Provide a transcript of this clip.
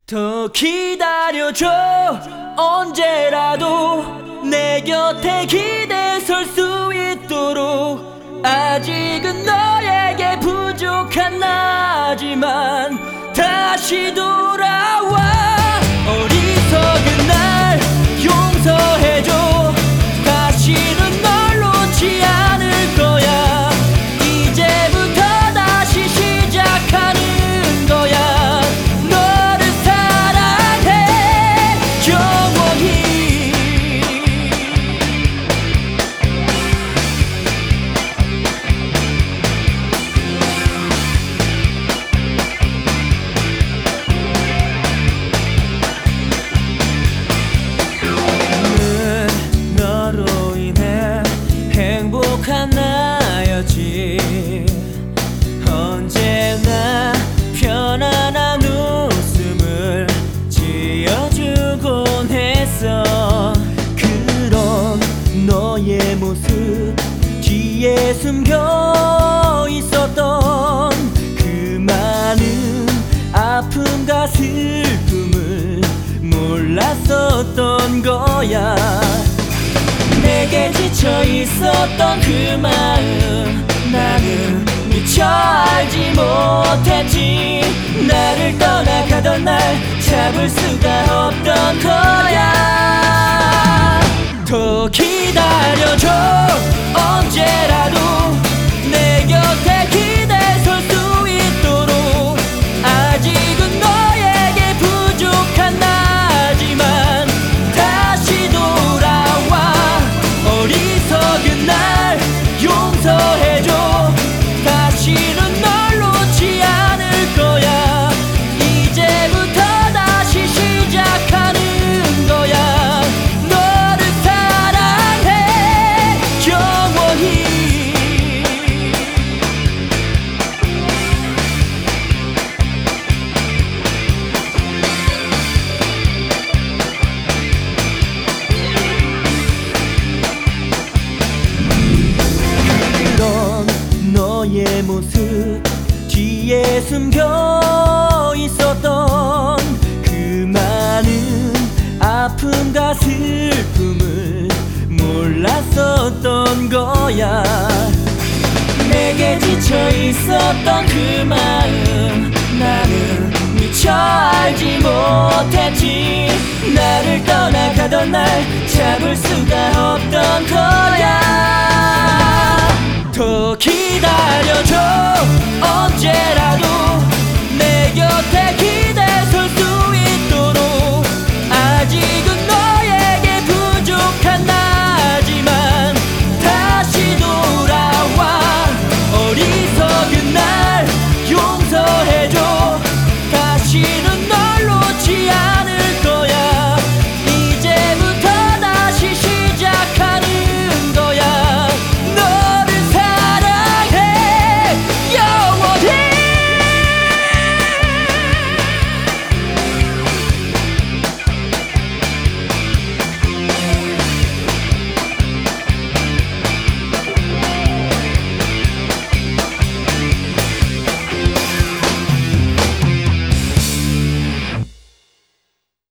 더 기다려줘. 언제라도 내 곁에 기대 설 수 있도록. 아직은 너에게 부족한 나지만 다시 돌아와. 어리석은 날 용서해줘. 다시는 널 놓지 않을 거야. 이제부터 다시 시작하는 거야. 너를 사랑해 영원히. 너로 인해 행복한 나였지. 언제나 편안한 웃음을 지어주곤 했어. 그런 너의 모습 뒤에 숨겨 있었던 그 많은 아픔과 슬픔을 몰랐었던 거야. 내게 지쳐 있었던 그 마음 나는 미처 알지 못했지. 나를 떠나가던 날 잡을 수가 없던 거야. 더 기다려줘. 언제라도 내 곁에 기대 설 수 있도록. 아직은 너에게 부족한 나지만 다시 돌아와. 어리석은 날 용서해줘. 다시는 널 놓지 않을 거야. 이제부터 다시 시작하는 거야. 너를 사랑해 영원히. 그런 너의 모습 뒤에 숨겨 있었던 그 많은 아픔과 슬픔을 몰랐었던 거야. 내게 지쳐 있었던 그 마음 나는 미처 알지 못했지. 나를 떠나가던 날 잡을 수가 없던 거야. 더 기다려줘. 언제라도